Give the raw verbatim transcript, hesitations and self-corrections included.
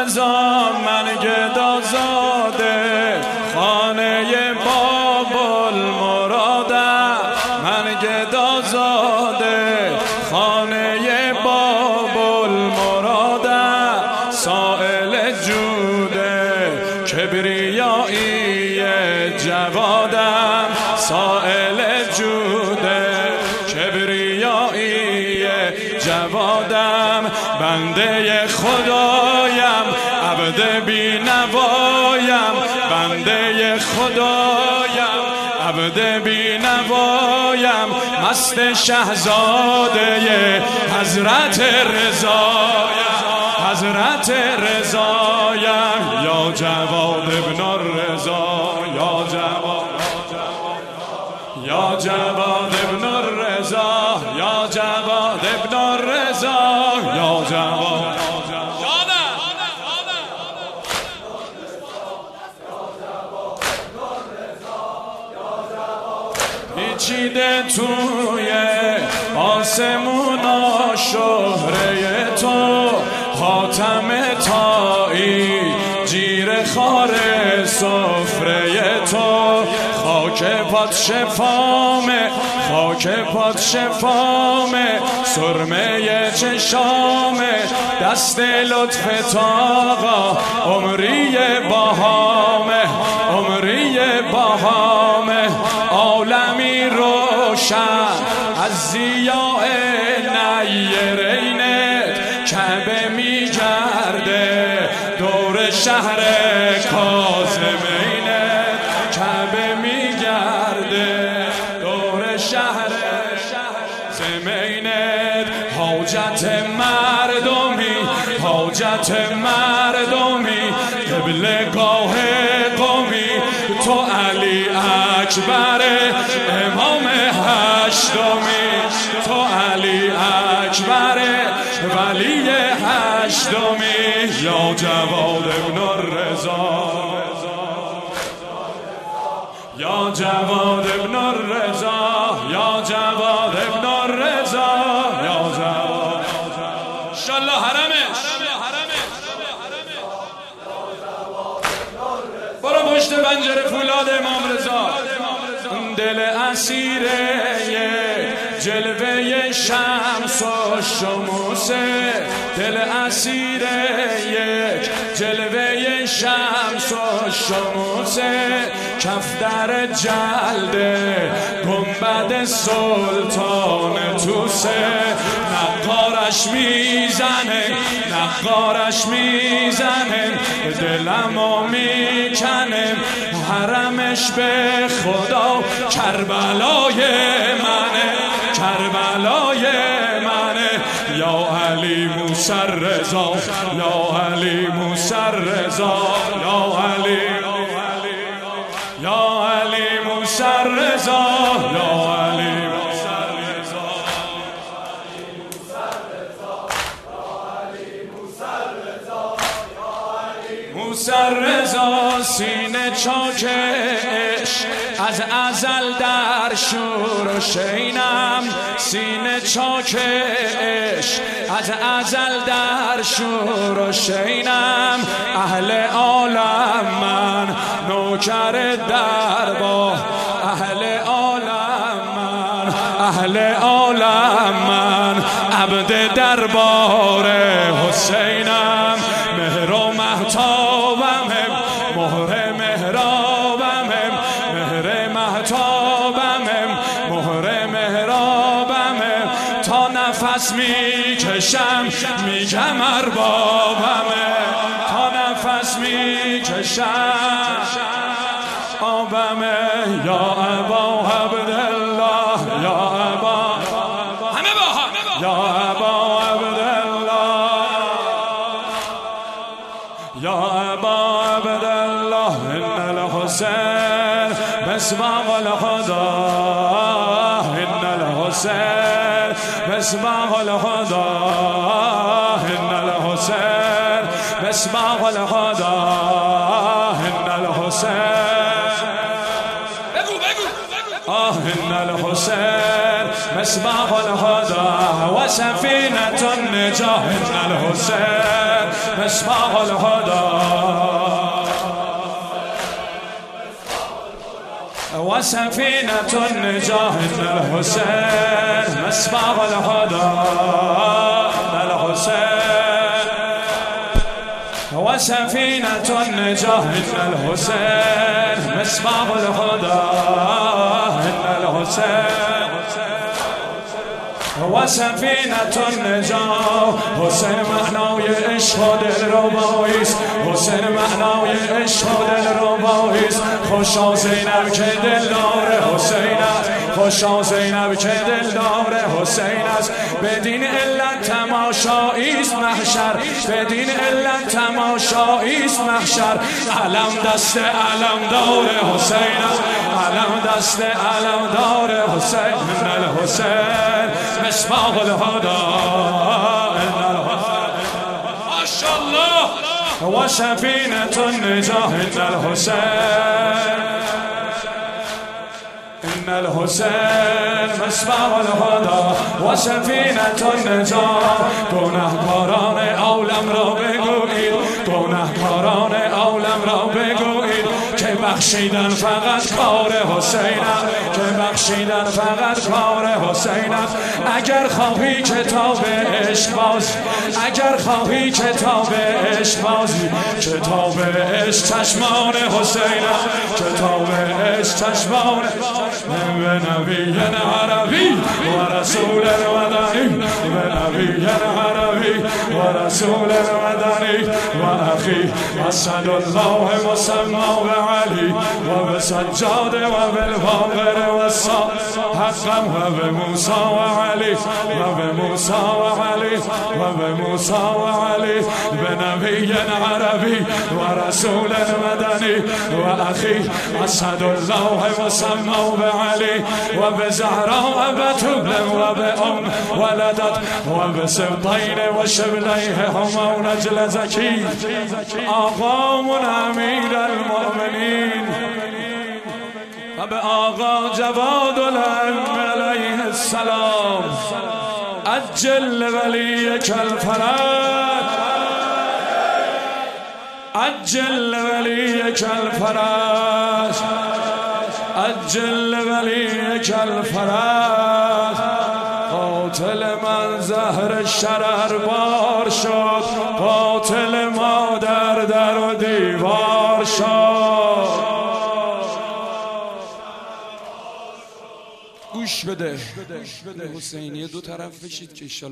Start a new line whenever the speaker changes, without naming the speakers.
رضا من گدازاده خانه باب المرادم من گدازاده خانه باب المرادم سائل جوده کبریایی جوادم سائل جوده کبریایی جوادم بنده خدایم عبد بی نوایم بنده خدایم عبد بی نوایم مست شهزاده حضرت رضایم حضرت رضایم یا جواد ابن الرضا یا جواد یا جواد ابن الرضا یا جواد ابن الرضا یا جواد پیچیده توی آسمونا شهره تو خاتم تایی جیر خار سفره تو خاک پات شفامه خاک پات شفامه سرمه چشامه دست لطف تاقا عمری باهامه عمری باهامه عالمی روشن از ضیاء نیرینت کعبه میگرده دور شهر کاظمینت کعبه میگرده دور شهر زمینت حاجت مردمی حاجت مردمی قبلگاه قومی تو علی اکبر امام هشتمی تو علی اکبر ولی هشتمی یا جواد ابن الرضا یا جواد ابن الرضا یا جواد ابن الرضا یا جواد انشالله حرمش برو پشت پنجره فولاد امام رضا دل اسیره جلوه شمس و شموسه دل اسیره یک جلوه شمس و شموسه کف در جلده گنبد سلطان توسه نقارش میزنه نقارش میزنه دلمو میکنه حرمش به خدا کربلای منه کربلای منه یا علی موسی رضا یا علی موسی رضا یا علی یا علی موسی رضا یا علی موسی رضا سینه چاکش از ازل در شور و شینم سینه چاکش از ازل در شور و شینم اهل عالم من نوکر دربار اهل عالم من اهل عالم من عبد دربار حسینم مهر و مهتابم مهر مهرابم مهر مهتابم مهر مهرابم تا نفس میکشم میگم اربابم تا نفس میکشم آبم یا ابا عبدالله یا ابا همه با یا ابا عبدالله یا ابا عبدالله ان الحسین بسمع الخدا ان الحسین بسمع الخدا ان الحسین بسمع الخدا ان الحسین آه ان الحسین مسمع الهدى وسفينة النجاة إن الحسين مصباح الهدى وسفينة النجاة إن الحسين مصباح الهدى إن الحسين وسفينة النجاة إن الحسين مصباح الهدى إن الحسين وسفينة النجاة حسین معنای عشق و دلرباییست حسین معنای عشق و دلرباییست خوشا زینب که دلدار حسین است خوشا زینب که دلدار حسین است بدین علت تماشاییست محشر بدین علت تماشاییست محشر علم دست علمدار حسین است علم دست علمدار حسین ان الحسین مصباح الهدى ما شاء الله وسفينة النجاة إن الحسين إن الحسين مصباح الهدى وسفينة النجاة گناهکاران عالم را بگویید گناهکاران عالم را بگویید که بخشیدن فقط کار حسین است که بخشیدن فقط کار حسین است اگر خواهی کتاب عشق بازی اگر خواهی کتاب عشق بازی کتاب عشق چشمان حسین است کتاب عشق چشمان به نبی عربی و رسول مدنی به نبی عربی و رسول مدنی و اخی اسد الله مسمى بعلی و بسجاد و بالباقر و حقا و بموسى و علی و بموسى و علی و بموسى و علی به نبی عربی و رسول مدنی و اخی اسد الله مسمى بعلی و بزهراء بتول و بأم ولدت و بسبطین و شبلیه هما و نجل زکی آقامون امیر المؤمنین و به آقا جواد العلم علیه السلام عجل ولیک الفرج عجل ولیک الفرج عجل ولیک الفرج قاتل من زهر شرر بار شد قاتل ما در در و دیوار شد گوش بده حسینیه دو طرف بشید که